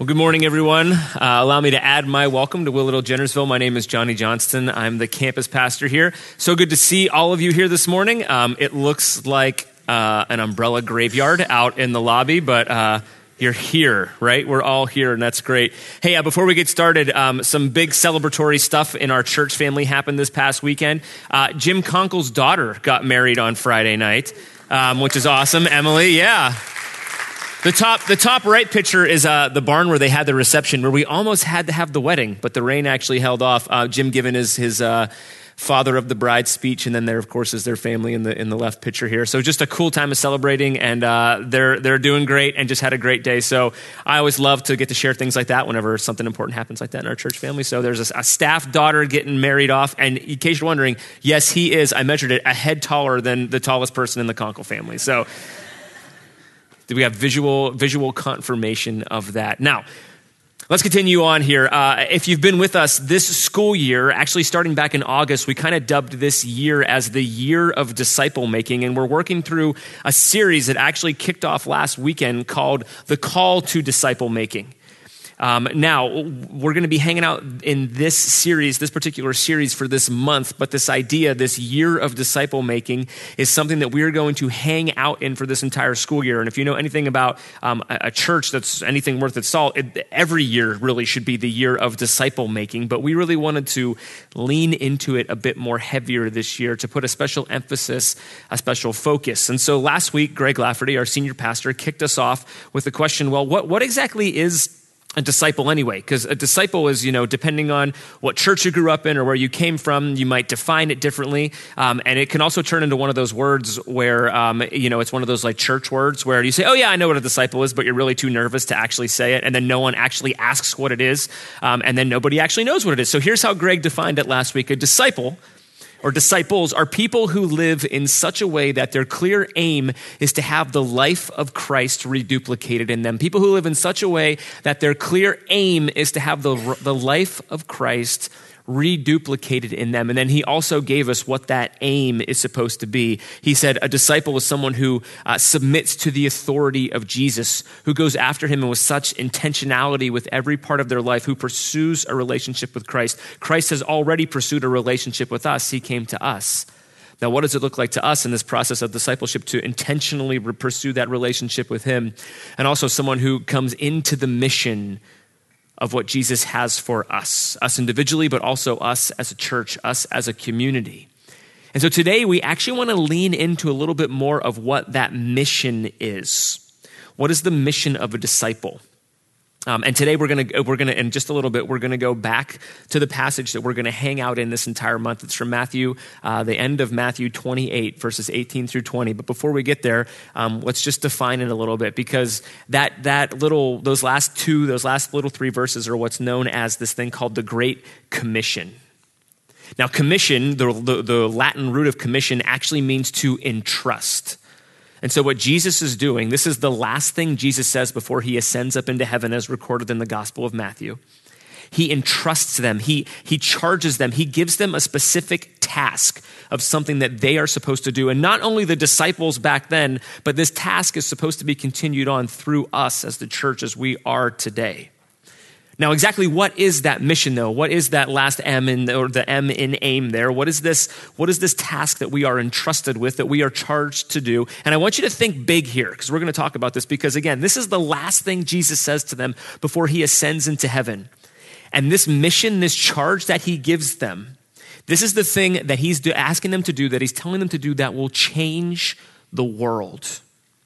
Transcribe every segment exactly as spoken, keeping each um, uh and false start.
Well, good morning, everyone. Uh, allow me to add my welcome to Willowdale Jennersville. My name is Johnny Johnston. I'm the campus pastor here. So good to see all of you here this morning. Um, it looks like uh, an umbrella graveyard out in the lobby, but uh, you're here, right? We're all here, and that's great. Hey, uh, before we get started, um, some big celebratory stuff in our church family happened this past weekend. Uh, Jim Conkle's daughter got married on Friday night, um, which is awesome. Emily, yeah. The top, the top right picture is uh, the barn where they had the reception, where we almost had to have the wedding, but the rain actually held off. Uh, Jim giving his his uh, father of the bride speech, and then there, of course, is their family in the in the left picture here. So just a cool time of celebrating, and uh, they're they're doing great and just had a great day. So I always love to get to share things like that whenever something important happens like that in our church family. So there's a, a staff daughter getting married off, and in case you're wondering, yes, he is. I measured it a head taller than the tallest person in the Conkle family. So. We have visual visual confirmation of that. Now, let's continue on here. Uh, if you've been with us this school year, actually starting back in August, we kind of dubbed this year as the year of disciple making, and we're working through a series that actually kicked off last weekend called The Call to Disciple Making. Um, now, we're going to be hanging out in this series, this particular series for this month, but this idea, this year of disciple making is something that we're going to hang out in for this entire school year. And if you know anything about um, a, a church that's anything worth its salt, it, every year really should be the year of disciple making, but we really wanted to lean into it a bit more heavier this year to put a special emphasis, a special focus. And so last week, Greg Lafferty, our senior pastor, kicked us off with the question, well, what, what exactly is a disciple anyway? Because a disciple is, you know, depending on what church you grew up in or where you came from, you might define it differently. Um, and it can also turn into one of those words where, um, you know, it's one of those like church words where you say, oh yeah, I know what a disciple is, but you're really too nervous to actually say it. And then no one actually asks what it is. Um, and then nobody actually knows what it is. So here's how Greg defined it last week. A disciple or disciples are people who live in such a way that their clear aim is to have the life of Christ reduplicated in them. People who live in such a way that their clear aim is to have the, the life of Christ reduplicated in them. And then he also gave us what that aim is supposed to be. He said a disciple is someone who uh, submits to the authority of Jesus, who goes after him and with such intentionality with every part of their life, who pursues a relationship with Christ. Christ has already pursued a relationship with us. He came to us. Now, what does it look like to us in this process of discipleship to intentionally pursue that relationship with him? And also someone who comes into the mission of what Jesus has for us, us individually, but also us as a church, us as a community. And so today we actually want to lean into a little bit more of what that mission is. What is the mission of a disciple? Um, and today we're going to, we're going to, in just a little bit, we're going to go back to the passage that we're going to hang out in this entire month. It's from Matthew, uh, the end of Matthew twenty-eight, verses eighteen through twenty. But before we get there, um, let's just define it a little bit, because that, that little, those last two, those last little three verses are what's known as this thing called the Great Commission. Now, commission, the, the, the Latin root of commission actually means to entrust. And so what Jesus is doing, this is the last thing Jesus says before he ascends up into heaven as recorded in the Gospel of Matthew. He entrusts them. He, he charges them. He gives them a specific task of something that they are supposed to do. And not only the disciples back then, but this task is supposed to be continued on through us as the church as we are today. Now, exactly what is that mission, though? What is that last M in, or the M in aim there? What is this? What is this task that we are entrusted with, that we are charged to do? And I want you to think big here, because we're going to talk about this, because again, this is the last thing Jesus says to them before he ascends into heaven. And this mission, this charge that he gives them, this is the thing that he's do, asking them to do, that he's telling them to do, that will change the world.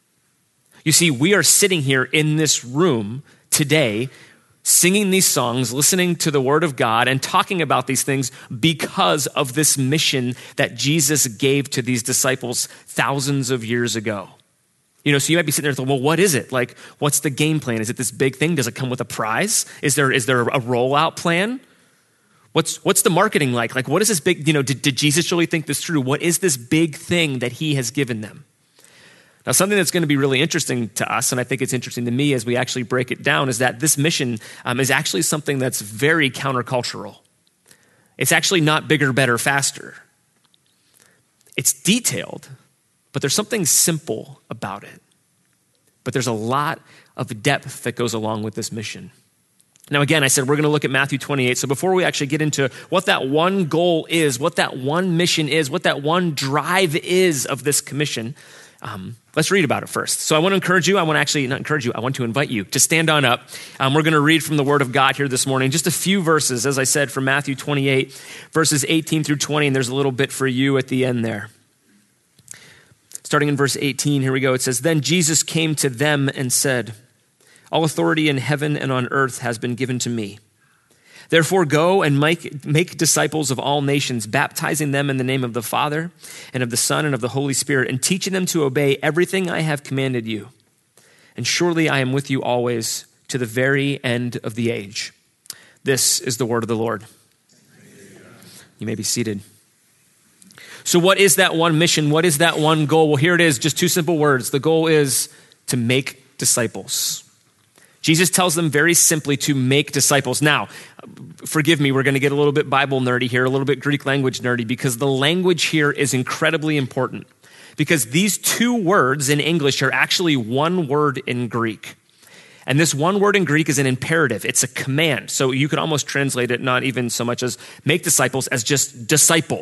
You see, we are sitting here in this room today singing these songs, listening to the word of God, and talking about these things because of this mission that Jesus gave to these disciples thousands of years ago. You know, so you might be sitting there thinking, well, what is it? Like, what's the game plan? Is it this big thing? Does it come with a prize? Is there is there a rollout plan? What's what's the marketing like? Like, what is this big, you know, did, did Jesus really think this through? What is this big thing that he has given them? Now, something that's going to be really interesting to us, and I think it's interesting to me as we actually break it down, is that this mission um, is actually something that's very countercultural. It's actually not bigger, better, faster. It's detailed, but there's something simple about it. But there's a lot of depth that goes along with this mission. Now, again, I said we're going to look at Matthew twenty-eight. So before we actually get into what that one goal is, what that one mission is, what that one drive is of this commission, um, let's read about it first. So I want to encourage you. I want to actually not encourage you. I want to invite you to stand on up. Um, we're going to read from the Word of God here this morning, just a few verses, as I said, from Matthew twenty-eight, verses eighteen through twenty, and there's a little bit for you at the end there. Starting in verse eighteen, here we go. It says, "Then Jesus came to them and said, 'All authority in heaven and on earth has been given to me. Therefore go and make, make disciples of all nations, baptizing them in the name of the Father and of the Son and of the Holy Spirit, and teaching them to obey everything I have commanded you. And surely I am with you always to the very end of the age.'" This is the word of the Lord. You may be seated. So what is that one mission? What is that one goal? Well, here it is, just two simple words. The goal is to make disciples. Jesus tells them very simply to make disciples. Now, forgive me, we're going to get a little bit Bible nerdy here, a little bit Greek language nerdy, because the language here is incredibly important. Because these two words in English are actually one word in Greek. And this one word in Greek is an imperative. It's a command. So you could almost translate it not even so much as make disciples as just disciple.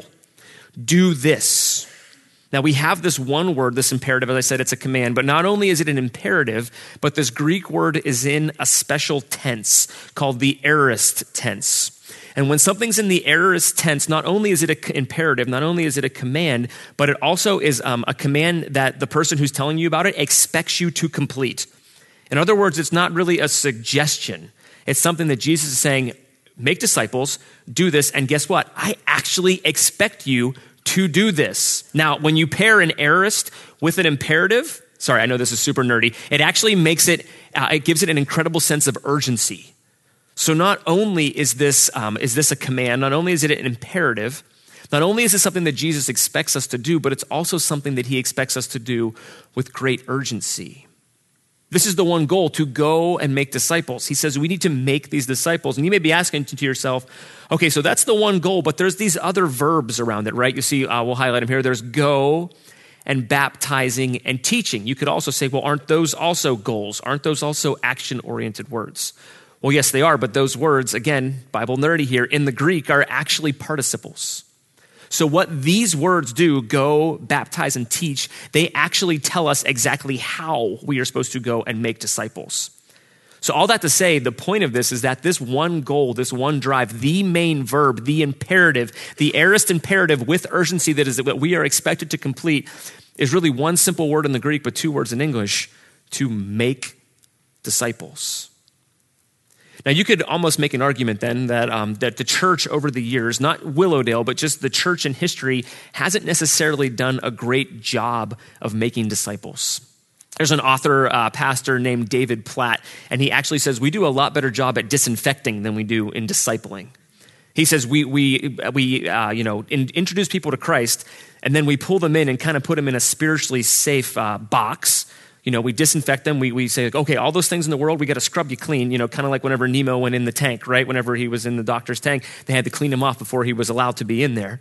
Do this. Now we have this one word, this imperative, as I said, it's a command, but not only is it an imperative, but this Greek word is in a special tense called the aorist tense. And when something's in the aorist tense, not only is it an imperative, not only is it a command, but it also is um, a command that the person who's telling you about it expects you to complete. In other words, it's not really a suggestion. It's something that Jesus is saying, make disciples, do this, and guess what? I actually expect you to do this. Now, when you pair an aorist with an imperative, sorry, I know this is super nerdy, it actually makes it, uh, it gives it an incredible sense of urgency. So not only is this, um, is this a command, not only is it an imperative, not only is this something that Jesus expects us to do, but it's also something that he expects us to do with great urgency. This is the one goal, to go and make disciples. He says we need to make these disciples. And you may be asking to yourself, okay, so that's the one goal, but there's these other verbs around it, right? You see, uh, we'll highlight them here. There's go and baptizing and teaching. You could also say, well, aren't those also goals? Aren't those also action-oriented words? Well, yes, they are, but those words, again, Bible nerdy here, in the Greek are actually participles. So what these words do, go, baptize, and teach, they actually tell us exactly how we are supposed to go and make disciples. So all that to say, the point of this is that this one goal, this one drive, the main verb, the imperative, the aorist imperative with urgency that is what we are expected to complete is really one simple word in the Greek, but two words in English, to make disciples. Now, you could almost make an argument then that um, that the church over the years, not Willowdale, but just the church in history, hasn't necessarily done a great job of making disciples. There's an author, uh, pastor named David Platt, and he actually says we do a lot better job at disinfecting than we do in discipling. He says we we we uh, you know in, introduce people to Christ, and then we pull them in and kind of put them in a spiritually safe uh, box. You know, we disinfect them. We we say, okay, all those things in the world, we got to scrub you clean. You know, kind of like whenever Nemo went in the tank, right? Whenever he was in the doctor's tank, they had to clean him off before he was allowed to be in there.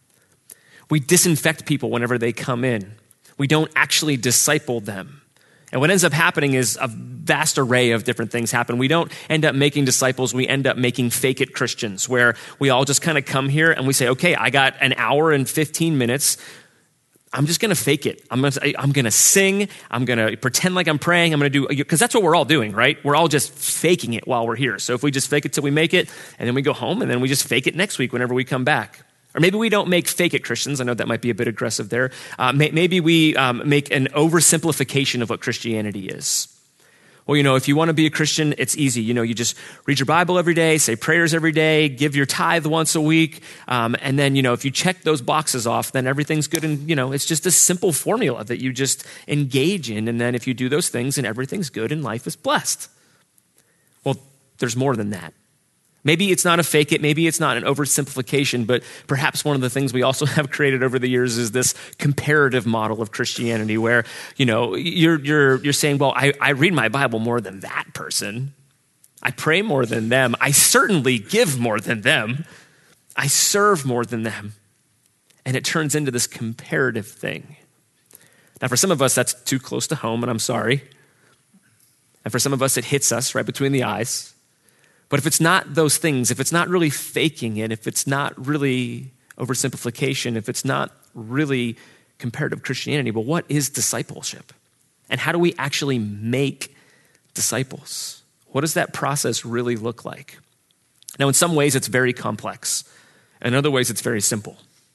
We disinfect people whenever they come in. We don't actually disciple them. And what ends up happening is a vast array of different things happen. We don't end up making disciples. We end up making fake it Christians, where we all just kind of come here and we say, okay, I got an hour and fifteen minutes. I'm just going to fake it. I'm going to, I'm going to sing. I'm going to pretend like I'm praying. I'm going to do, because that's what we're all doing, right? We're all just faking it while we're here. So if we just fake it till we make it, and then we go home, and then we just fake it next week whenever we come back. Or maybe we don't make fake it Christians. I know that might be a bit aggressive there. Uh, may, maybe we um, make an oversimplification of what Christianity is. Well, you know, if you want to be a Christian, it's easy. You know, you just read your Bible every day, say prayers every day, give your tithe once a week. Um, and then, you know, if you check those boxes off, then everything's good. And, you know, it's just a simple formula that you just engage in. And then if you do those things, and everything's good and life is blessed. Well, there's more than that. Maybe it's not a fake it, maybe it's not an oversimplification, but perhaps one of the things we also have created over the years is this comparative model of Christianity where, you know, you're you're you're saying, well, I, I read my Bible more than that person. I pray more than them. I certainly give more than them. I serve more than them. And it turns into this comparative thing. Now, for some of us, that's too close to home, and I'm sorry. And for some of us, it hits us right between the eyes. But if it's not those things, if it's not really faking it, if it's not really oversimplification, if it's not really comparative Christianity, well, what is discipleship? And how do we actually make disciples? What does that process really look like? Now, in some ways, it's very complex. In other ways, it's very simple.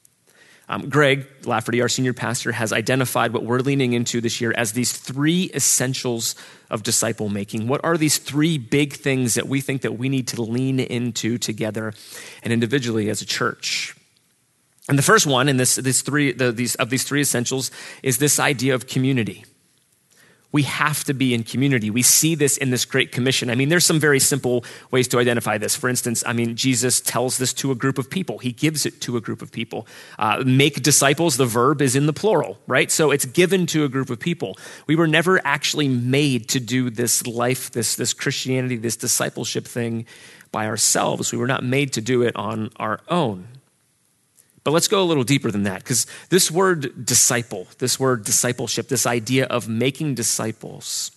Um, Greg Lafferty, our senior pastor, has identified what we're leaning into this year as these three essentials of disciple making. What are these three big things that we think that we need to lean into together and individually as a church? And the first one in this, this three, the, these, of these three essentials is this idea of community. We have to be in community. We see this in this Great Commission. I mean, there's some very simple ways to identify this. For instance, I mean, Jesus tells this to a group of people. He gives it to a group of people. Uh, make disciples, the verb is in the plural, right? So it's given to a group of people. We were never actually made to do this life, this, this Christianity, this discipleship thing by ourselves. We were not made to do it on our own. But let's go a little deeper than that, because this word disciple, this word discipleship, this idea of making disciples,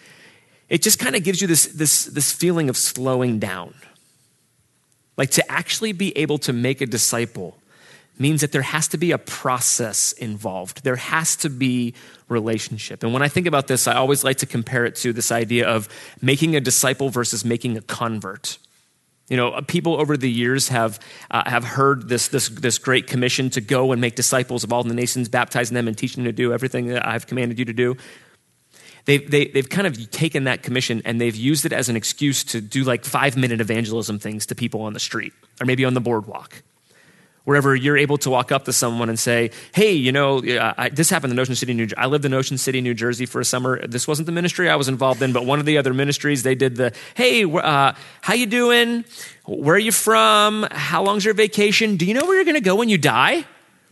it just kind of gives you this, this, this feeling of slowing down. Like to actually be able to make a disciple means that there has to be a process involved. There has to be relationship. And when I think about this, I always like to compare it to this idea of making a disciple versus making a convert. You know, people over the years have uh, have heard this, this this great commission to go and make disciples of all the nations, baptizing them and teaching them to do everything that I've commanded you to do. They've, they, they've kind of taken that commission and they've used it as an excuse to do like five-minute evangelism things to people on the street or maybe on the boardwalk, wherever you're able to walk up to someone and say, hey, you know, I, this happened in Ocean City, New Jersey. I lived in Ocean City, New Jersey for a summer. This wasn't the ministry I was involved in, but one of the other ministries, they did the, hey, uh, how you doing? Where are you from? How long's your vacation? Do you know where you're going to go when you die?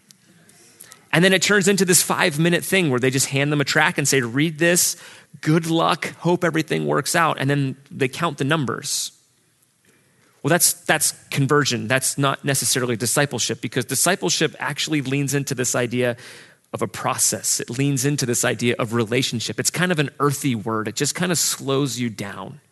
And then it turns into this five-minute thing where they just hand them a tract and say, read this, good luck, hope everything works out. And then they count the numbers. Well, that's that's conversion. That's not necessarily discipleship, because discipleship actually leans into this idea of a process. It leans into this idea of relationship. It's kind of an earthy word. It just kind of slows you down.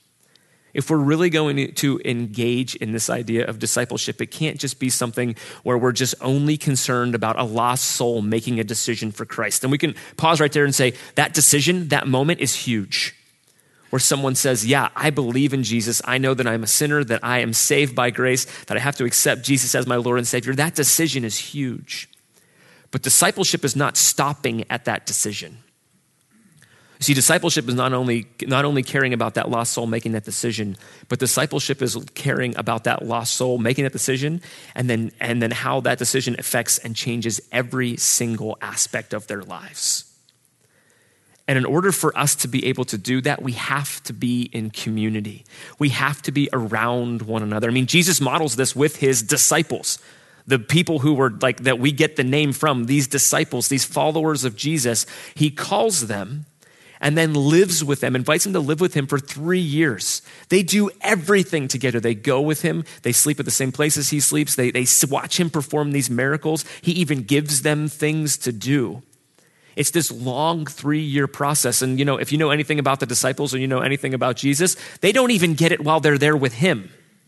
If we're really going to engage in this idea of discipleship, it can't just be something where we're just only concerned about a lost soul making a decision for Christ. And we can pause right there and say, that decision, that moment is huge. Where someone says, yeah, I believe in Jesus. I know that I'm a sinner, that I am saved by grace, that I have to accept Jesus as my Lord and Savior. That decision is huge. But discipleship is not stopping at that decision. See, discipleship is not only, not only caring about that lost soul making that decision, but discipleship is caring about that lost soul making that decision and then, and then how that decision affects and changes every single aspect of their lives. And in order for us to be able to do that, we have to be in community. We have to be around one another. I mean, Jesus models this with his disciples, the people who were like, that we get the name from, these disciples, these followers of Jesus. He calls them and then lives with them, invites them to live with him for three years. They do everything together. They go with him. They sleep at the same places he sleeps. They, they watch him perform these miracles. He even gives them things to do. It's this long three-year process. And, you know, if you know anything about the disciples or you know anything about Jesus, they don't even get it while they're there with him.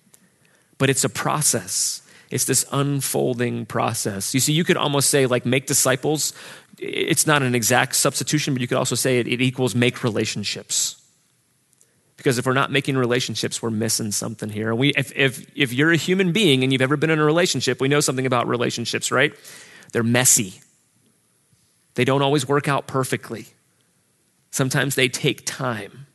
But it's a process. It's this unfolding process. You see, you could almost say, like, make disciples. It's not an exact substitution, but you could also say it, it equals make relationships. Because if we're not making relationships, we're missing something here. We, if, if, if you're a human being and you've ever been in a relationship, we know something about relationships, right? They're messy. They don't always work out perfectly. Sometimes they take time.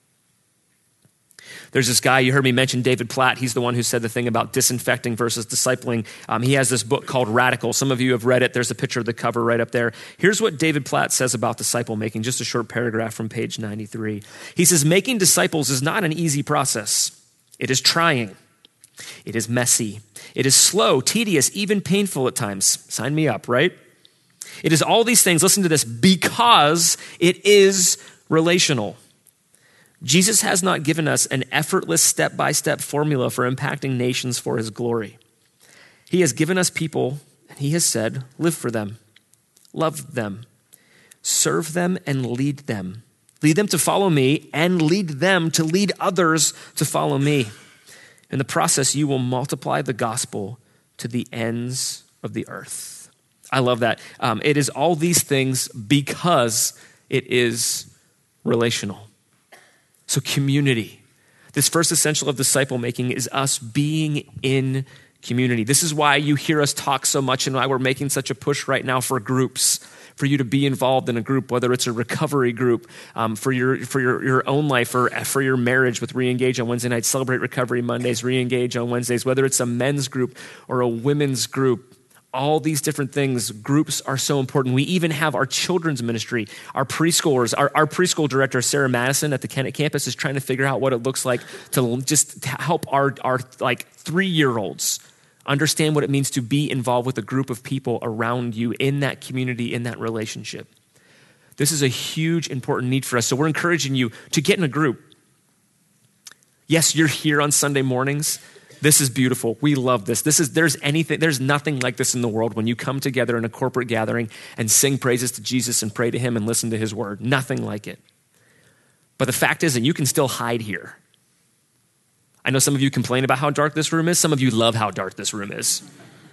There's this guy, you heard me mention David Platt. He's the one who said the thing about disinfecting versus discipling. Um, he has this book called Radical. Some of you have read it. There's a picture of the cover right up there. Here's what David Platt says about disciple making, just a short paragraph from page ninety-three. He says, making disciples is not an easy process. It is trying. It is messy. It is slow, tedious, even painful at times. Sign me up, right? It is all these things, listen to this, because it is relational. Jesus has not given us an effortless step-by-step formula for impacting nations for his glory. He has given us people, and he has said, live for them, love them, serve them, and lead them. Lead them to follow me, and lead them to lead others to follow me. In the process, you will multiply the gospel to the ends of the earth. I love that. Um, it is all these things because it is relational. So community. This first essential of disciple making is us being in community. This is why you hear us talk so much and why we're making such a push right now for groups, for you to be involved in a group, whether it's a recovery group, um, for your for your, your own life, or for your marriage with Reengage on Wednesday nights, Celebrate Recovery Mondays, Reengage on Wednesdays, whether it's a men's group or a women's group. All these different things, groups are so important. We even have our children's ministry, our preschoolers. Our, our preschool director, Sarah Madison at the Kennett campus, is trying to figure out what it looks like to just help our, our like three-year-olds understand what it means to be involved with a group of people around you in that community, in that relationship. This is a huge, important need for us. So we're encouraging you to get in a group. Yes, you're here on Sunday mornings. This is beautiful. We love this. This is there's anything, there's nothing like this in the world when you come together in a corporate gathering and sing praises to Jesus and pray to him and listen to his word. Nothing like it. But the fact is that you can still hide here. I know some of you complain about how dark this room is. Some of you love how dark this room is.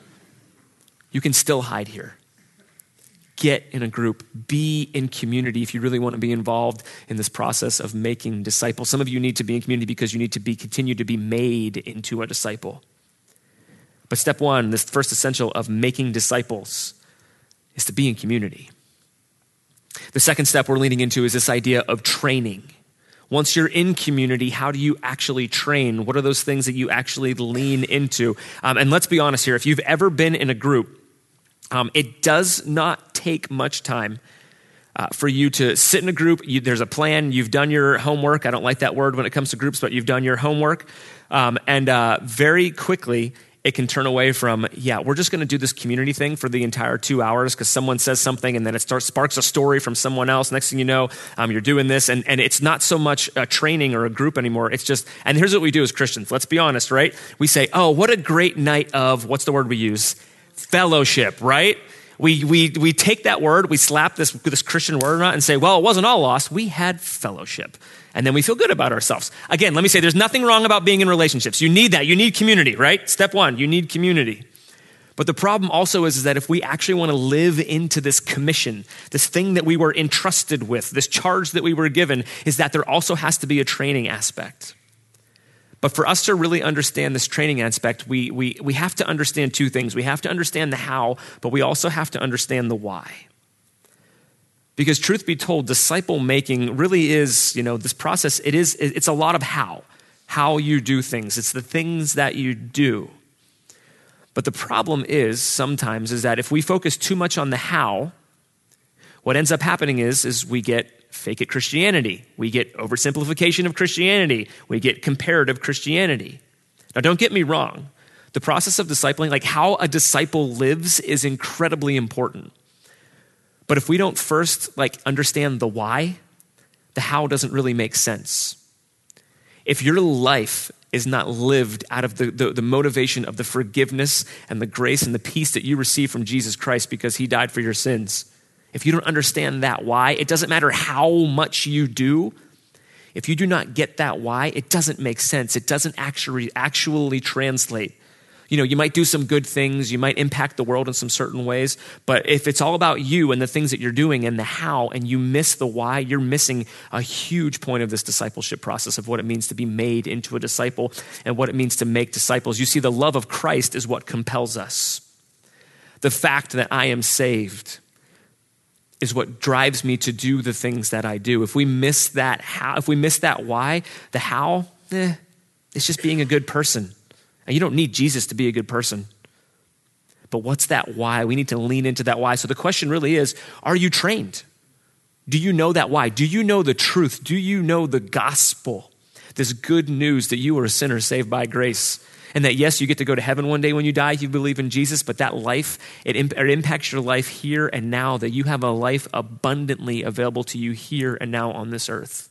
You can still hide here. Get in a group. Be in community if you really want to be involved in this process of making disciples. Some of you need to be in community because you need to be continue to be made into a disciple. But step one, this first essential of making disciples, is to be in community. The second step we're leaning into is this idea of training. Once you're in community, how do you actually train? What are those things that you actually lean into? Um, and let's be honest here. If you've ever been in a group, um, it does not take much time uh, for you to sit in a group. You, there's a plan. You've done your homework. I don't like that word when it comes to groups, but you've done your homework. Um, and uh, very quickly, it can turn away from, yeah, we're just going to do this community thing for the entire two hours because someone says something and then it starts sparks a story from someone else. Next thing you know, um, you're doing this. And, and it's not so much a training or a group anymore. It's just, and here's what we do as Christians. Let's be honest, right? We say, oh, what a great night of, what's the word we use? Fellowship, right? We we we take that word, we slap this, this Christian word on it and say, well, it wasn't all lost. We had fellowship. And then we feel good about ourselves. Again, let me say, there's nothing wrong about being in relationships. You need that. You need community, right? Step one, you need community. But the problem also is, is that if we actually want to live into this commission, this thing that we were entrusted with, this charge that we were given, is that there also has to be a training aspect. But for us to really understand this training aspect, we, we, we have to understand two things. We have to understand the how, but we also have to understand the why. Because truth be told, disciple making really is, you know, this process, it is, it's a lot of how, how you do things. It's the things that you do. But the problem is sometimes is that if we focus too much on the how, what ends up happening is, is we get fake it Christianity. We get oversimplification of Christianity. We get comparative Christianity. Now, don't get me wrong. The process of discipling, like how a disciple lives, is incredibly important. But if we don't first like understand the why, the how doesn't really make sense. If your life is not lived out of the, the, the motivation of the forgiveness and the grace and the peace that you receive from Jesus Christ because he died for your sins, if you don't understand that why, it doesn't matter how much you do. If you do not get that why, it doesn't make sense. It doesn't actually actually translate. You know, you might do some good things. You might impact the world in some certain ways. But if it's all about you and the things that you're doing and the how, and you miss the why, you're missing a huge point of this discipleship process of what it means to be made into a disciple and what it means to make disciples. You see, the love of Christ is what compels us. The fact that I am saved is what drives me to do the things that I do. If we miss that how, if we miss that why, the how, eh, it's just being a good person. And you don't need Jesus to be a good person. But what's that why? We need to lean into that why. So the question really is, are you trained? Do you know that why? Do you know the truth? Do you know the gospel? This good news that you are a sinner saved by grace. And that, yes, you get to go to heaven one day when you die, you believe in Jesus, but that life, it, imp- it impacts your life here and now, that you have a life abundantly available to you here and now on this earth.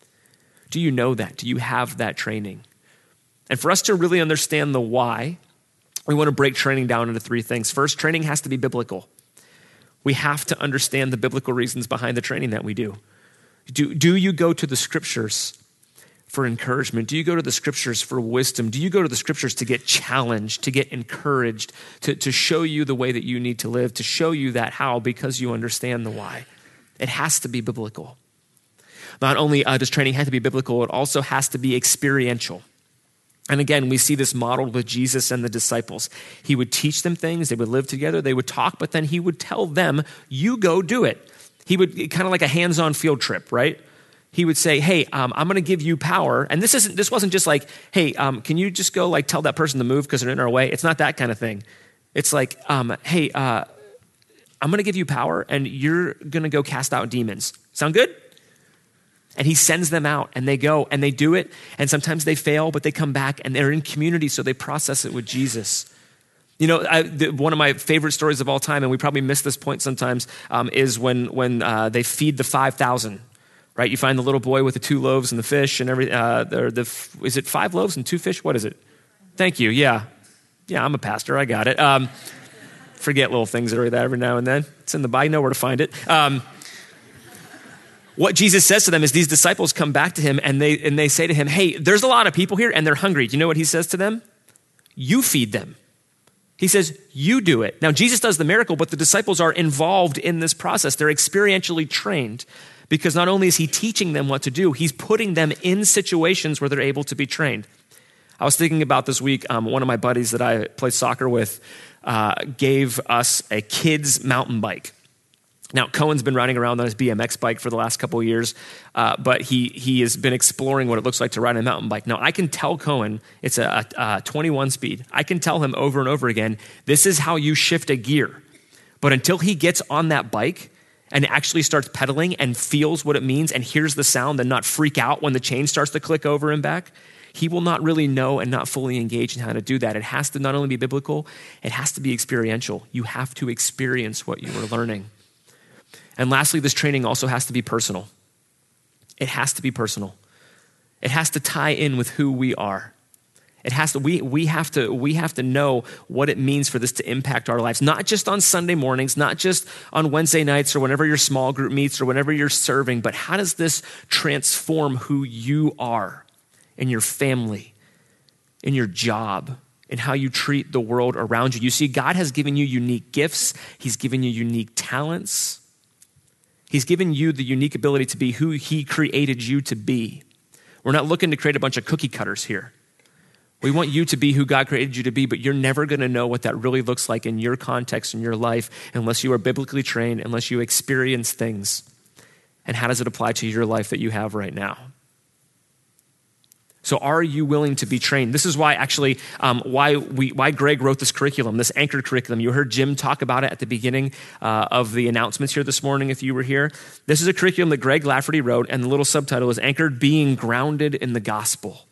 Do you know that? Do you have that training? And for us to really understand the why, we want to break training down into three things. First, training has to be biblical. We have to understand the biblical reasons behind the training that we do. Do, do you go to the scriptures for encouragement? Do you go to the scriptures for wisdom? Do you go to the scriptures to get challenged, to get encouraged, to, to show you the way that you need to live, to show you that how, because you understand the why? It has to be biblical. Not only uh, does training have to be biblical, it also has to be experiential. And again, we see this modeled with Jesus and the disciples. He would teach them things, they would live together, they would talk, but then he would tell them, you go do it. He would, kind of like a hands-on field trip, right? He would say, hey, um, I'm going to give you power. And this isn't. This wasn't just like, hey, um, can you just go like tell that person to move because they're in our way? It's not that kind of thing. It's like, um, hey, uh, I'm going to give you power and you're going to go cast out demons. Sound good? And he sends them out and they go and they do it. And sometimes they fail, but they come back and they're in community, so they process it with Jesus. You know, I, the, one of my favorite stories of all time, and we probably miss this point sometimes, um, is when, when uh, they feed the five thousand. Right, you find the little boy with the two loaves and the fish and every. Uh, the, the is it five loaves and two fish? What is it? Thank you. Yeah, yeah. I'm a pastor. I got it. Um, forget little things that are that every now and then. It's in the Bible. I know where to find it. Um, what Jesus says to them is these disciples come back to him and they and they say to him, "Hey, there's a lot of people here and they're hungry." Do you know what he says to them? You feed them. He says, you do it. Now, Jesus does the miracle, but the disciples are involved in this process. They're experientially trained. Because not only is he teaching them what to do, he's putting them in situations where they're able to be trained. I was thinking about this week, um, one of my buddies that I play soccer with uh, gave us a kid's mountain bike. Now, Cohen's been riding around on his B M X bike for the last couple of years, uh, but he he has been exploring what it looks like to ride a mountain bike. Now, I can tell Cohen, it's a, a, a twenty-one speed. I can tell him over and over again, this is how you shift a gear. But until he gets on that bike and actually starts pedaling and feels what it means and hears the sound and not freak out when the chain starts to click over and back, he will not really know and not fully engage in how to do that. It has to not only be biblical, it has to be experiential. You have to experience what you are learning. And lastly, this training also has to be personal. It has to be personal. It has to tie in with who we are. It has to, we, we have to, we have to know what it means for this to impact our lives, not just on Sunday mornings, not just on Wednesday nights or whenever your small group meets or whenever you're serving, but how does this transform who you are in your family, in your job, in how you treat the world around you? You see, God has given you unique gifts. He's given you unique talents. He's given you the unique ability to be who he created you to be. We're not looking to create a bunch of cookie cutters here. We want you to be who God created you to be, but you're never going to know what that really looks like in your context, in your life, unless you are biblically trained, unless you experience things. And how does it apply to your life that you have right now? So are you willing to be trained? This is why actually, um, why we, why Greg wrote this curriculum, this anchored curriculum. You heard Jim talk about it at the beginning uh, of the announcements here this morning if you were here. This is a curriculum that Greg Lafferty wrote, and the little subtitle is Anchored Being Grounded in the Gospel.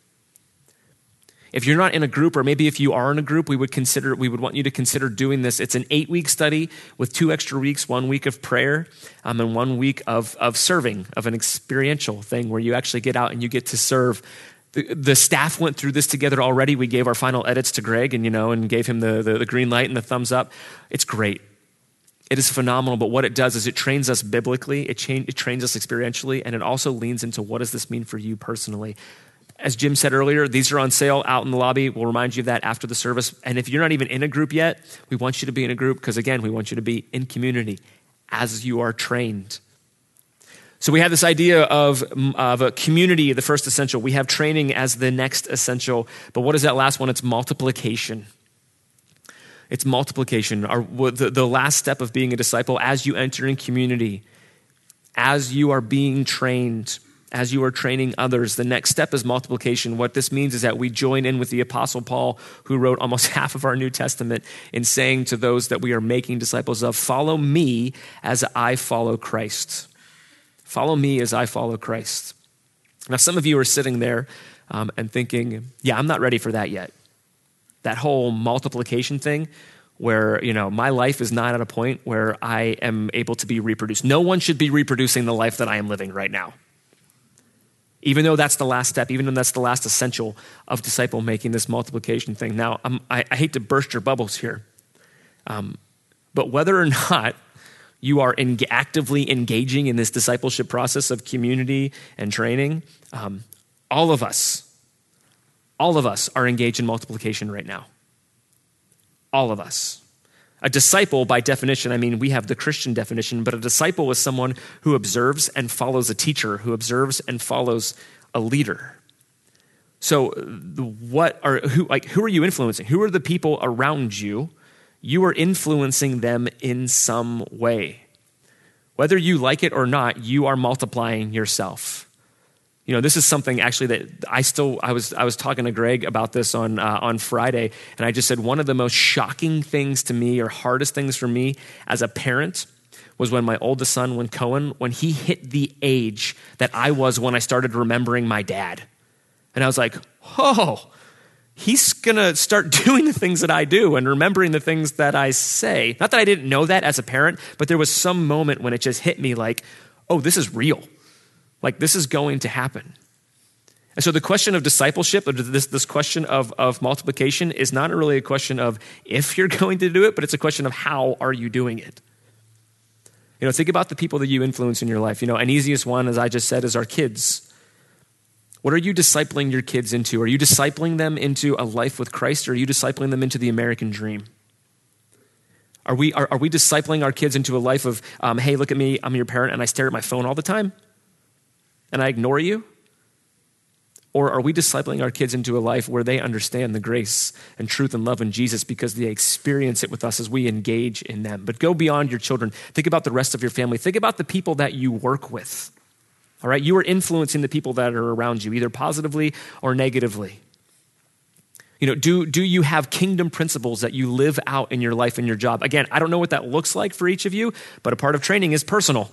If you're not in a group, or maybe if you are in a group, we would consider, we would want you to consider doing this. It's an eight-week study with two extra weeks, one week of prayer, um, and one week of, of serving, of an experiential thing where you actually get out and you get to serve. The, the staff went through this together already. We gave our final edits to Greg and, you know, and gave him the, the, the green light and the thumbs up. It's great. It is phenomenal, but what it does is it trains us biblically, it, cha- it trains us experientially, and it also leans into what does this mean for you personally. As Jim said earlier, these are on sale out in the lobby. We'll remind you of that after the service. And if you're not even in a group yet, we want you to be in a group because, again, we want you to be in community as you are trained. So we have this idea of, of a community, the first essential. We have training as the next essential. But what is that last one? It's multiplication. It's multiplication. Our, the, the last step of being a disciple as you enter in community, as you are being trained, as you are training others, the next step is multiplication. What this means is that we join in with the Apostle Paul, who wrote almost half of our New Testament, in saying to those that we are making disciples of, follow me as I follow Christ. Follow me as I follow Christ. Now, some of you are sitting there um, and thinking, yeah, I'm not ready for that yet. That whole multiplication thing where, you know, my life is not at a point where I am able to be reproduced. No one should be reproducing the life that I am living right now. Even though that's the last step, even though that's the last essential of disciple making, this multiplication thing. Now, I'm, I, I hate to burst your bubbles here, um, but whether or not you are en- actively engaging in this discipleship process of community and training, um, all of us, all of us are engaged in multiplication right now. All of us. A disciple, by definition, I mean, we have the Christian definition, but a disciple is someone who observes and follows a teacher, who observes and follows a leader. So what are, who, like, who are you influencing? Who are the people around you? You are influencing them in some way. Whether you like it or not, you are multiplying yourself. You know, this is something actually that I still, I was I was talking to Greg about this on uh, on Friday, and I just said one of the most shocking things to me or hardest things for me as a parent was when my oldest son, when Cohen, when he hit the age that I was when I started remembering my dad. And I was like, oh, he's going to start doing the things that I do and remembering the things that I say. Not that I didn't know that as a parent, but there was some moment when it just hit me like, oh, this is real. Like, this is going to happen. And so the question of discipleship, or this, this question of, of multiplication, is not really a question of if you're going to do it, but it's a question of how are you doing it. You know, think about the people that you influence in your life. You know, an easiest one, as I just said, is our kids. What are you discipling your kids into? Are you discipling them into a life with Christ, or are you discipling them into the American dream? Are we, are, are we discipling our kids into a life of, um, hey, look at me, I'm your parent, and I stare at my phone all the time? And I ignore you? Or are we discipling our kids into a life where they understand the grace and truth and love in Jesus because they experience it with us as we engage in them? But go beyond your children. Think about the rest of your family. Think about the people that you work with. All right? You are influencing the people that are around you, either positively or negatively. You know, do, do you have kingdom principles that you live out in your life and your job? Again, I don't know what that looks like for each of you, but a part of training is personal.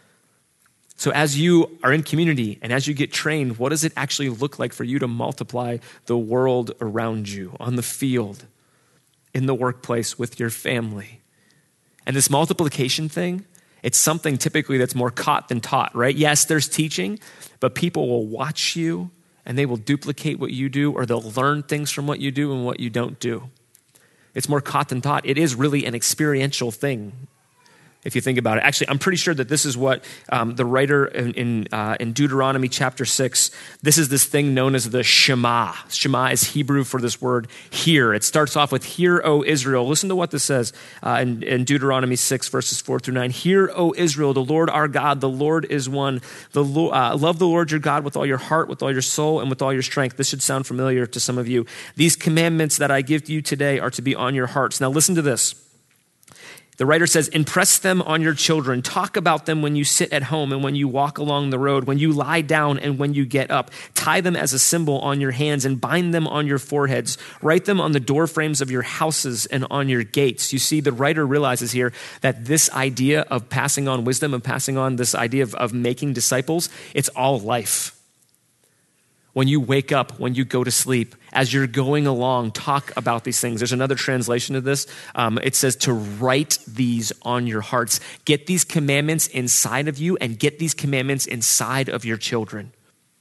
So as you are in community and as you get trained, what does it actually look like for you to multiply the world around you, on the field, in the workplace, with your family? And this multiplication thing, it's something typically that's more caught than taught, right? Yes, there's teaching, but people will watch you and they will duplicate what you do, or they'll learn things from what you do and what you don't do. It's more caught than taught. It is really an experiential thing, if you think about it. Actually, I'm pretty sure that this is what um, the writer in in, uh, in Deuteronomy chapter six, this is this thing known as the Shema. Shema is Hebrew for this word hear. It starts off with, hear, O Israel. Listen to what this says uh, in, in Deuteronomy six, verses four through nine. Hear, O Israel, the Lord our God, the Lord is one. The uh, Love the Lord your God with all your heart, with all your soul, and with all your strength. This should sound familiar to some of you. These commandments that I give to you today are to be on your hearts. Now listen to this. The writer says, impress them on your children. Talk about them when you sit at home and when you walk along the road, when you lie down and when you get up. Tie them as a symbol on your hands and bind them on your foreheads. Write them on the door frames of your houses and on your gates. You see, the writer realizes here that this idea of passing on wisdom and passing on this idea of, of making disciples, it's all life. When you wake up, when you go to sleep, as you're going along, talk about these things. There's another translation of this. Um, it says to write these on your hearts. Get these commandments inside of you and get these commandments inside of your children.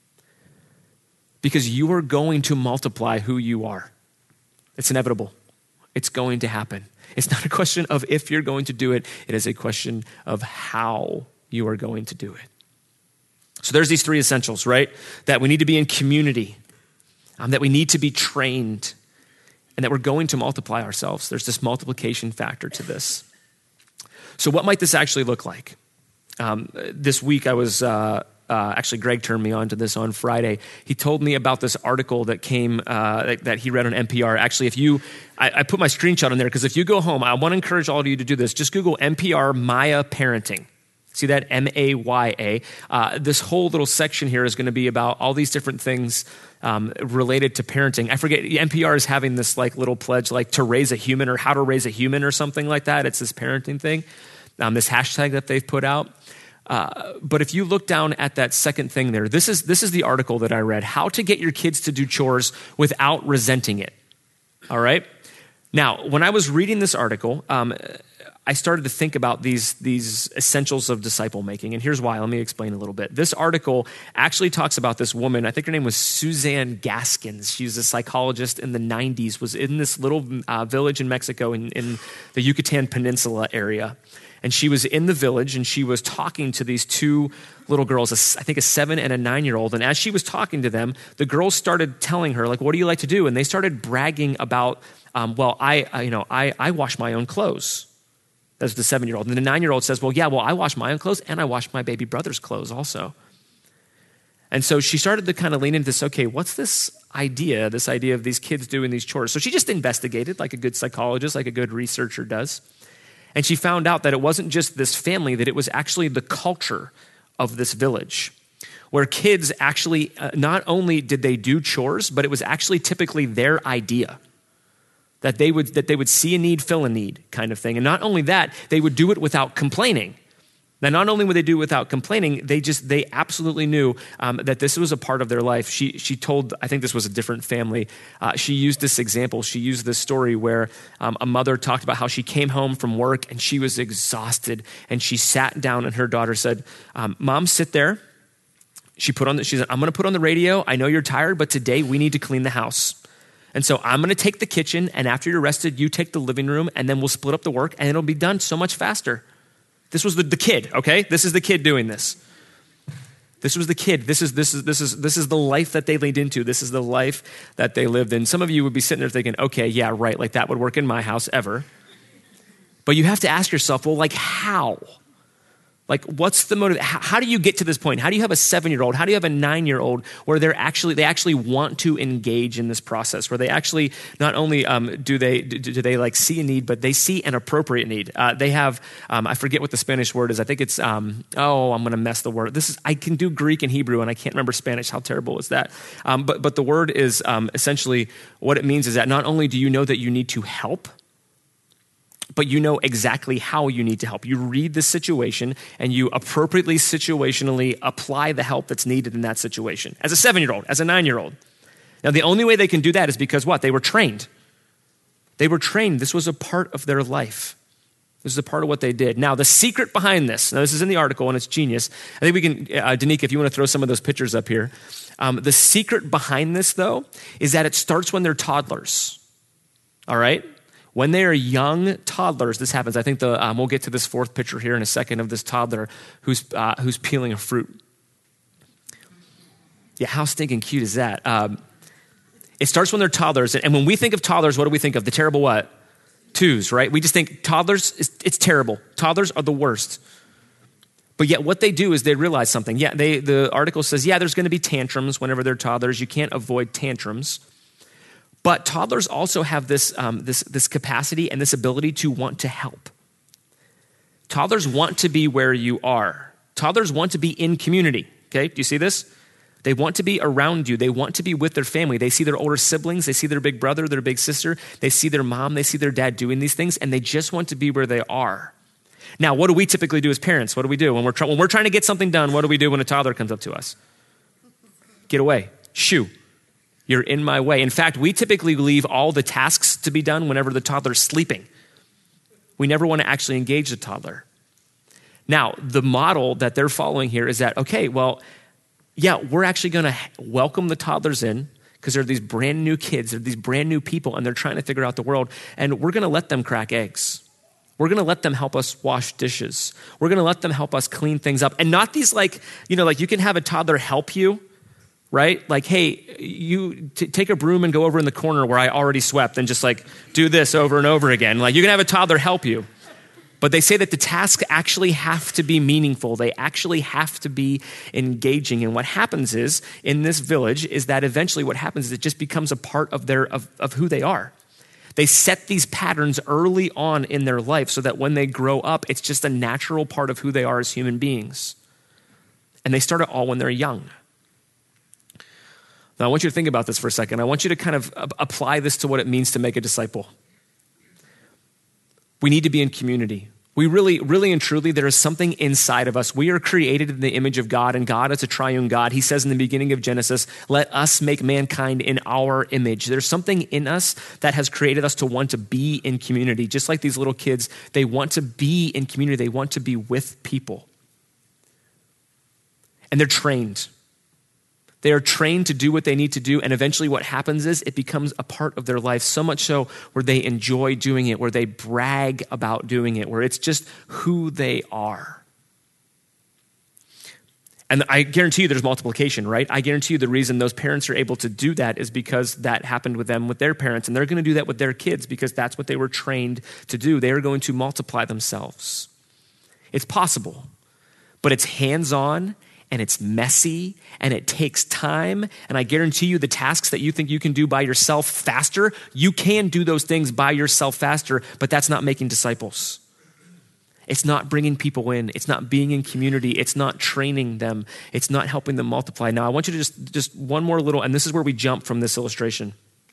Because you are going to multiply who you are. It's inevitable. It's going to happen. It's not a question of if you're going to do it. It is a question of how you are going to do it. So there's these three essentials, right? That we need to be in community, um, that we need to be trained, and that we're going to multiply ourselves. There's this multiplication factor to this. So what might this actually look like? Um, this week I was, uh, uh, actually Greg turned me on to this on Friday. He told me about this article that came, uh, that, that he read on N P R. Actually, if you, I, I put my screenshot on there because if you go home, I want to encourage all of you to do this. Just Google N P R Maya Parenting. See that? M A Y A. Uh, this whole little section here is going to be about all these different things um, related to parenting. I forget, N P R is having this like little pledge like to raise a human or how to raise a human or something like that. It's this parenting thing, um, this hashtag that they've put out. Uh, but if you look down at that second thing there, this is this is the article that I read, how to get your kids to do chores without resenting it. All right? Now, when I was reading this article, um, I started to think about these, these essentials of disciple making. And here's why. Let me explain a little bit. This article actually talks about this woman. I think her name was Suzanne Gaskins. She was a psychologist in the nineties, was in this little uh, village in Mexico in, in the Yucatan Peninsula area. And she was in the village and she was talking to these two little girls, I think a seven and a nine-year-old. And as she was talking to them, the girls started telling her, like, what do you like to do? And they started bragging about, um, well, I, I, you know, I, I wash my own clothes. That's the seven-year-old. And the nine-year-old says, well, yeah, well, I wash my own clothes and I wash my baby brother's clothes also. And so she started to kind of lean into this, okay, what's this idea, this idea of these kids doing these chores? So she just investigated like a good psychologist, like a good researcher does. And she found out that it wasn't just this family, that it was actually the culture of this village, where kids actually, uh, not only did they do chores, but it was actually typically their idea. That they would that they would see a need, fill a need kind of thing. And not only that, they would do it without complaining. Now, not only would they do it without complaining, they just, they absolutely knew um, that this was a part of their life. She she told, I think this was a different family, uh, she used this example, she used this story where um, a mother talked about how she came home from work and she was exhausted and she sat down and her daughter said, um, Mom, sit there. She put on the, she said, I'm gonna put on the radio. I know you're tired, but today we need to clean the house. And so I'm gonna take the kitchen and after you're rested, you take the living room and then we'll split up the work and it'll be done so much faster. This was the, the kid, okay? This is the kid doing this. This was the kid. This is this is this is this is the life that they leaned into. This is the life that they lived in. Some of you would be sitting there thinking, okay, yeah, right, like that would work in my house ever. But you have to ask yourself, well, like how? Like, what's the motive? How, how do you get to this point? How do you have a seven-year-old? How do you have a nine-year-old where they're actually they actually want to engage in this process? Where they actually not only um, do they do, do they like see a need, but they see an appropriate need. Uh, they have um, I forget what the Spanish word is. I think it's um, oh I'm going to mess the word. This is I can do Greek and Hebrew and I can't remember Spanish. How terrible is that? Um, but but the word is um, essentially what it means is that not only do you know that you need to help, but you know exactly how you need to help. You read the situation and you appropriately situationally apply the help that's needed in that situation. As a seven-year-old, as a nine-year-old. Now, the only way they can do that is because what? They were trained. They were trained. This was a part of their life. This is a part of what they did. Now, the secret behind this, now this is in the article and it's genius. I think we can, uh, Danica, if you want to throw some of those pictures up here. Um, the secret behind this, though, is that it starts when they're toddlers. All right? When they are young toddlers, this happens. I think the um, we'll get to this fourth picture here in a second of this toddler who's uh, who's peeling a fruit. Yeah, how stinking cute is that? Um, it starts when they're toddlers, and when we think of toddlers, what do we think of? The terrible what? Twos, right? We just think toddlers, is, it's terrible. Toddlers are the worst. But yet what they do is they realize something. Yeah, they the article says, yeah, there's going to be tantrums whenever they're toddlers. You can't avoid tantrums. But toddlers also have this, um, this, this capacity and this ability to want to help. Toddlers want to be where you are. Toddlers want to be in community, okay? Do you see this? They want to be around you. They want to be with their family. They see their older siblings. They see their big brother, their big sister. They see their mom. They see their dad doing these things, and they just want to be where they are. Now, what do we typically do as parents? What do we do? When we're, try- when we're trying to get something done, what do we do when a toddler comes up to us? Get away. Shoo. You're in my way. In fact, we typically leave all the tasks to be done whenever the toddler's sleeping. We never want to actually engage the toddler. Now, the model that they're following here is that, okay, well, yeah, we're actually going to welcome the toddlers in because they're these brand new kids, they're these brand new people, and they're trying to figure out the world, and we're going to let them crack eggs. We're going to let them help us wash dishes. We're going to let them help us clean things up. And not these like, you know, like you can have a toddler help you, right? Like, hey, you t- take a broom and go over in the corner where I already swept and just like do this over and over again. Like you can have a toddler help you. But they say that the tasks actually have to be meaningful. They actually have to be engaging. And what happens is, in this village, is that eventually what happens is it just becomes a part of their of, of who they are. They set these patterns early on in their life so that when they grow up, it's just a natural part of who they are as human beings. And they start it all when they're young. Now, I want you to think about this for a second. I want you to kind of apply this to what it means to make a disciple. We need to be in community. We really, really and truly, there is something inside of us. We are created in the image of God, and God is a triune God. He says in the beginning of Genesis, let us make mankind in our image. There's something in us that has created us to want to be in community. Just like these little kids, they want to be in community. They want to be with people. And they're trained. They are trained to do what they need to do, and eventually what happens is it becomes a part of their life, so much so where they enjoy doing it, where they brag about doing it, where it's just who they are. And I guarantee you there's multiplication, right? I guarantee you the reason those parents are able to do that is because that happened with them, with their parents, and they're going to do that with their kids because that's what they were trained to do. They are going to multiply themselves. It's possible, but it's hands-on, and it's messy, and it takes time, and I guarantee you the tasks that you think you can do by yourself faster, you can do those things by yourself faster, but that's not making disciples. It's not bringing people in. It's not being in community. It's not training them. It's not helping them multiply. Now, I want you to just, just one more little, and this is where we jump from this illustration.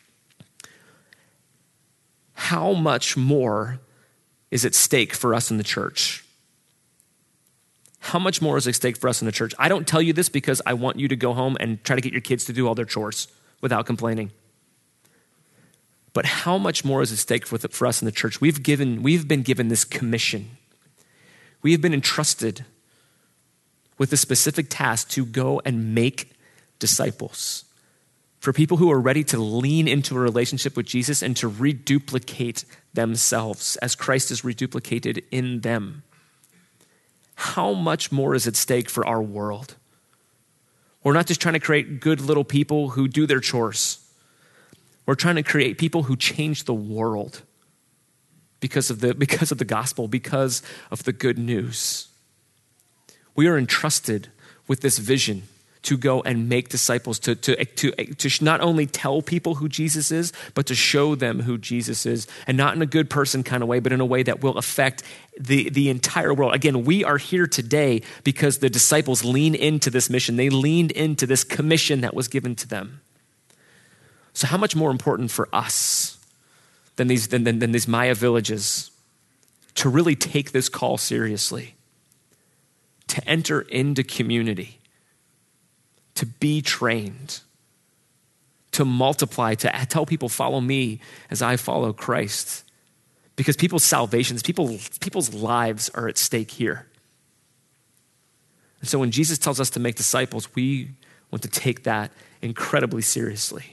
How much more is at stake for us in the church? How much more is at stake for us in the church? I don't tell you this because I want you to go home and try to get your kids to do all their chores without complaining. But how much more is at stake for, the, for us in the church? We've given, we've been given this commission. We have been entrusted with a specific task to go and make disciples. For people who are ready to lean into a relationship with Jesus and to reduplicate themselves as Christ is reduplicated in them. How much more is at stake for our world? We're not just trying to create good little people who do their chores. We're trying to create people who change the world because of the, because of the gospel, because of the good news. We are entrusted with this vision to go and make disciples, to, to, to, to not only tell people who Jesus is, but to show them who Jesus is. And not in a good person kind of way, but in a way that will affect the, the entire world. Again, we are here today because the disciples lean into this mission. They leaned into this commission that was given to them. So how much more important for us than these, than, than, than these Maya villages to really take this call seriously, to enter into community, to be trained, to multiply, to tell people, follow me as I follow Christ. Because people's salvations, people, people's lives are at stake here. And so when Jesus tells us to make disciples, we want to take that incredibly seriously.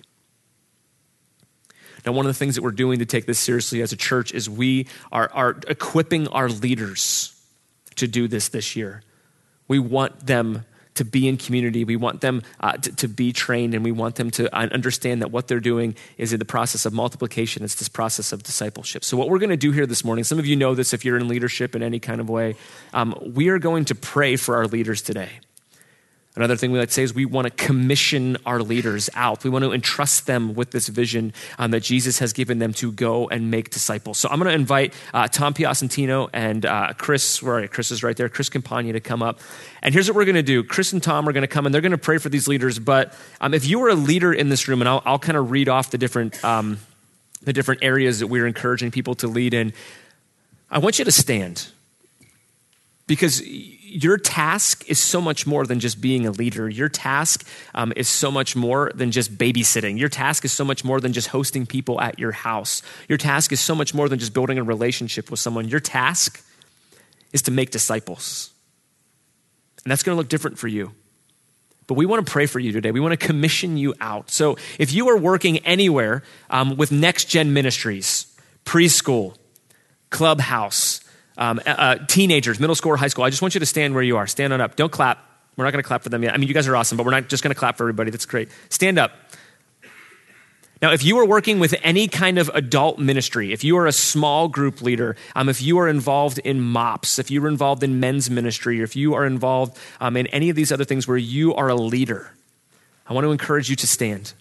Now, one of the things that we're doing to take this seriously as a church is we are, are equipping our leaders to do this this year. We want them to be in community. We want them uh, to, to be trained, and we want them to understand that what they're doing is in the process of multiplication. It's this process of discipleship. So what we're going to do here this morning, some of you know this if you're in leadership in any kind of way, um, we are going to pray for our leaders today. Another thing we like to say is we want to commission our leaders out. We want to entrust them with this vision um, that Jesus has given them to go and make disciples. So I'm going to invite uh, Tom Piacentino and uh, Chris, where Chris is right there, Chris Campagna to come up. And here's what we're going to do. Chris and Tom are going to come and they're going to pray for these leaders. But um, if you were a leader in this room, and I'll, I'll kind of read off the different, um, the different areas that we're encouraging people to lead in, I want you to stand. Because your task is so much more than just being a leader. Your task um, is so much more than just babysitting. Your task is so much more than just hosting people at your house. Your task is so much more than just building a relationship with someone. Your task is to make disciples. And that's going to look different for you. But we want to pray for you today. We want to commission you out. So if you are working anywhere um, with Next Gen Ministries, preschool, clubhouse, Um, uh, teenagers, middle school or high school, I just want you to stand where you are. Stand on up. Don't clap. We're not going to clap for them yet. I mean, you guys are awesome, but we're not just going to clap for everybody. That's great. Stand up. Now, if you are working with any kind of adult ministry, if you are a small group leader, um, if you are involved in MOPS, if you are involved in men's ministry, or if you are involved um, in any of these other things where you are a leader, I want to encourage you to stand.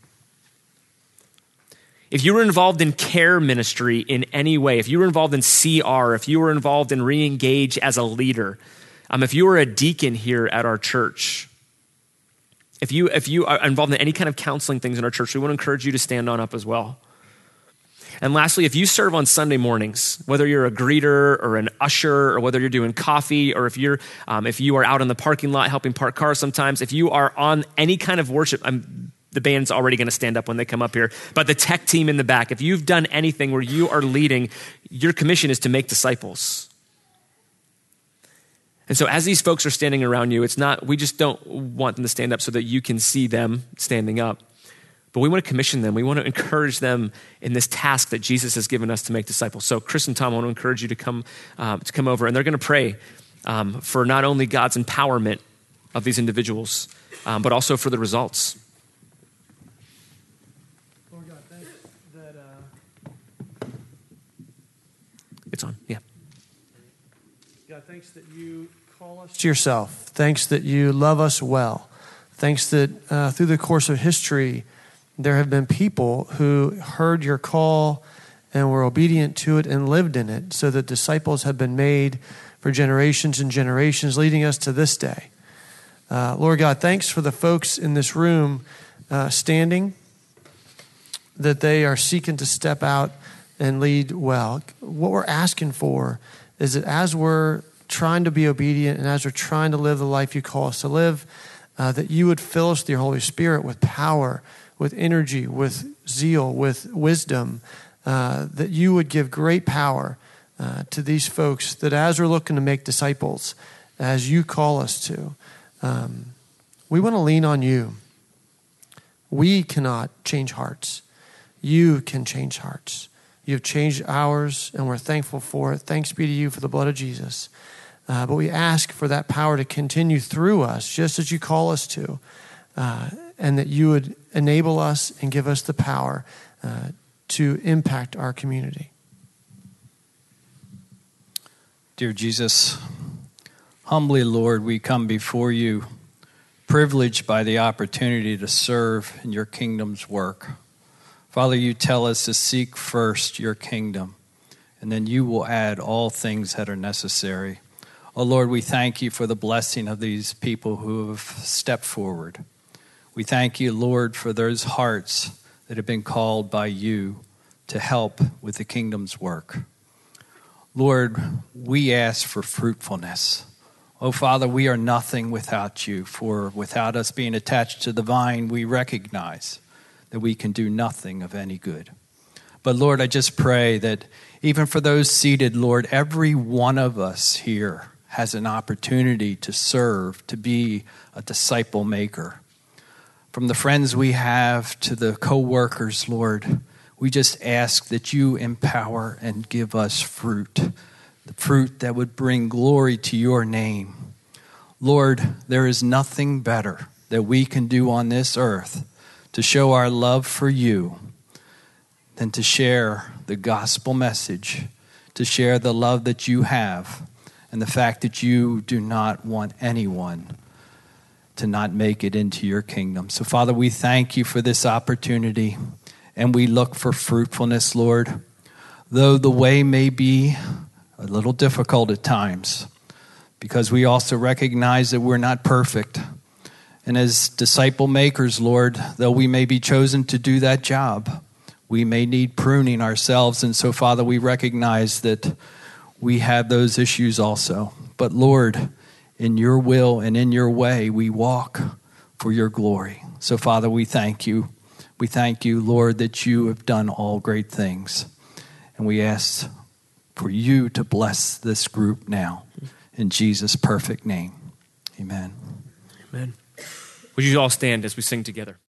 If you were involved in care ministry in any way, if you were involved in C R, if you were involved in re-engage as a leader, um, if you were a deacon here at our church, if you if you are involved in any kind of counseling things in our church, we want to encourage you to stand on up as well. And lastly, if you serve on Sunday mornings, whether you're a greeter or an usher, or whether you're doing coffee, or if you're um, if you are out in the parking lot helping park cars sometimes, if you are on any kind of worship, I'm, the band's already going to stand up when they come up here, but the tech team in the back, if you've done anything where you are leading, your commission is to make disciples. And so as these folks are standing around you, it's not, we just don't want them to stand up so that you can see them standing up. But we want to commission them. We want to encourage them in this task that Jesus has given us to make disciples. So Chris and Tom, I want to encourage you to come um, to come over, and they're going to pray um, for not only God's empowerment of these individuals, um, but also for the results. Lord God, thanks that uh... It's on, yeah. God, thanks that you call us to yourself. Thanks that you love us well. Thanks that uh, through the course of history, there have been people who heard your call and were obedient to it and lived in it, so that disciples have been made for generations and generations, leading us to this day. Uh, Lord God, thanks for the folks in this room uh, standing, that they are seeking to step out and lead well. What we're asking for is that as we're trying to be obedient and as we're trying to live the life you call us to live, uh, that you would fill us with your Holy Spirit with power, with energy, with zeal, with wisdom, uh, that you would give great power uh, to these folks, that as we're looking to make disciples, as you call us to, um, we want to lean on you. We cannot change hearts. You can change hearts. You've changed ours, and we're thankful for it. Thanks be to you for the blood of Jesus. Uh, but we ask for that power to continue through us, just as you call us to, uh, and that you would enable us and give us the power uh, to impact our community. Dear Jesus, humbly, Lord, we come before you, privileged by the opportunity to serve in your kingdom's work. Father, you tell us to seek first your kingdom, and then you will add all things that are necessary. Oh, Lord, we thank you for the blessing of these people who have stepped forward. We thank you, Lord, for those hearts that have been called by you to help with the kingdom's work. Lord, we ask for fruitfulness. Oh, Father, we are nothing without you, for without us being attached to the vine, we recognize that we can do nothing of any good. But Lord, I just pray that even for those seated, Lord, every one of us here has an opportunity to serve, to be a disciple maker. From the friends we have to the co-workers, Lord, we just ask that you empower and give us fruit, the fruit that would bring glory to your name. Lord, there is nothing better that we can do on this earth to show our love for you than to share the gospel message, to share the love that you have and the fact that you do not want anyone to not make it into your kingdom. So, Father, we thank you for this opportunity, and we look for fruitfulness, Lord. Though the way may be a little difficult at times, because we also recognize that we're not perfect. And as disciple makers, Lord, though we may be chosen to do that job, we may need pruning ourselves. And so, Father, we recognize that we have those issues also. But, Lord, in your will and in your way, we walk for your glory. So, Father, we thank you. We thank you, Lord, that you have done all great things. And we ask for you to bless this group now. In Jesus' perfect name. Amen. Amen. Would you all stand as we sing together?